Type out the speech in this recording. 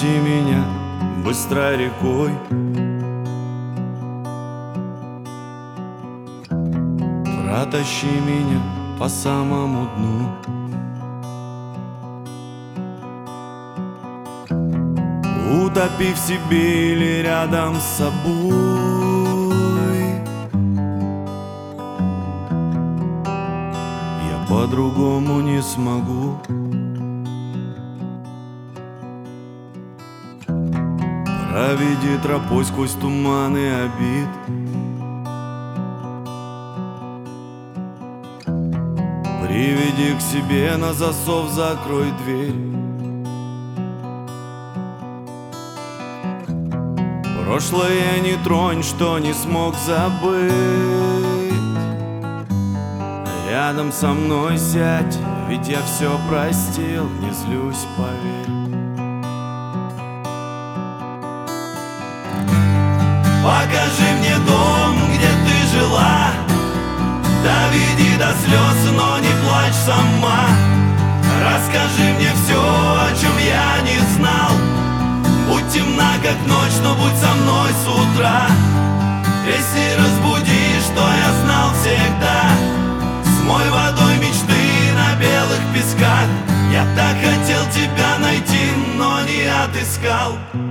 Неси меня быстрой рекой, протащи меня по самому дну. Утопи в себе или рядом с собой. Я по-другому не смогу. Проведи тропой сквозь туманы обид. Приведи к себе, на засов закрой дверь. Прошлое не тронь, что не смог забыть. Рядом со мной сядь, ведь я все простил, не злюсь, поверь. Покажи мне дом, где ты жила. Доведи до слез, но не плачь сама. Расскажи мне все, о чем я не знал. Будь темна, как ночь, но будь со мной с утра. Если разбуди, что я знал всегда. Смой водой мечты на белых песках. Я так хотел тебя найти, но не отыскал.